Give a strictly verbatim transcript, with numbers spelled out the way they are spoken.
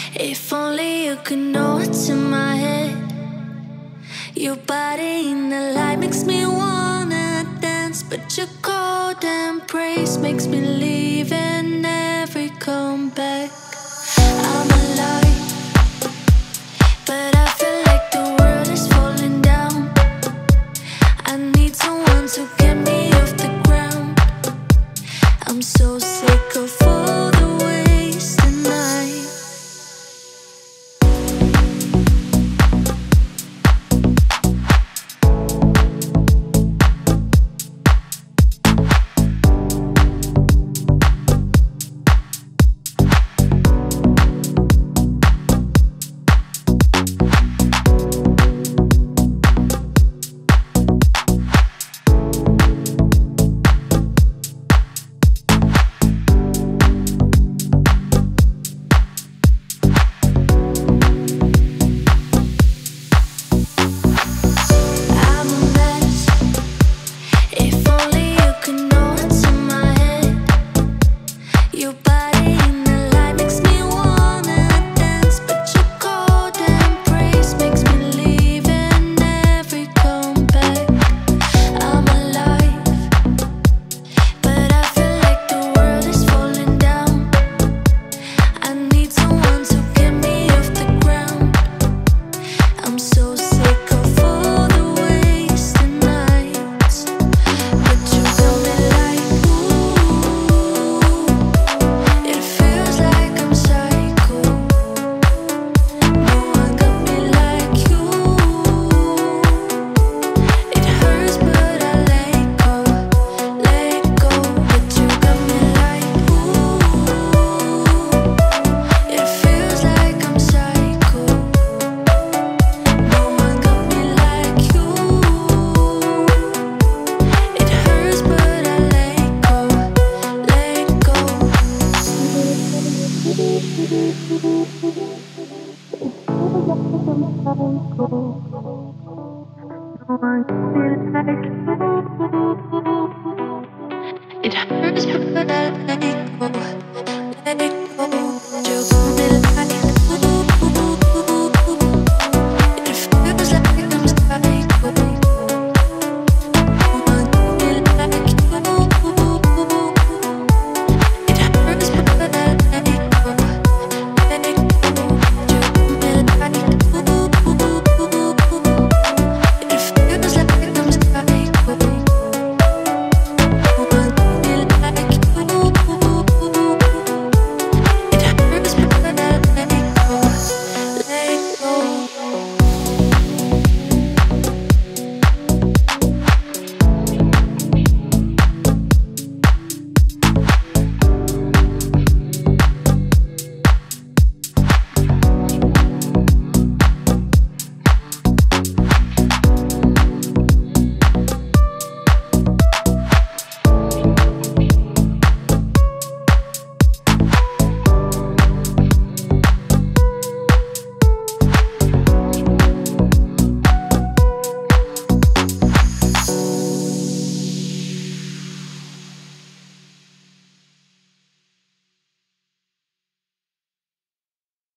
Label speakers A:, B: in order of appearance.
A: If only you could know what's in my head. Your body in the light makes me wanna dance, but your cold embrace makes me leave and never come back. I'm alive, but I feel like the world is falling down. I need someone to get me off the ground. I'm so sick of all the wasted nights. It hurts, but I let it go, let it go.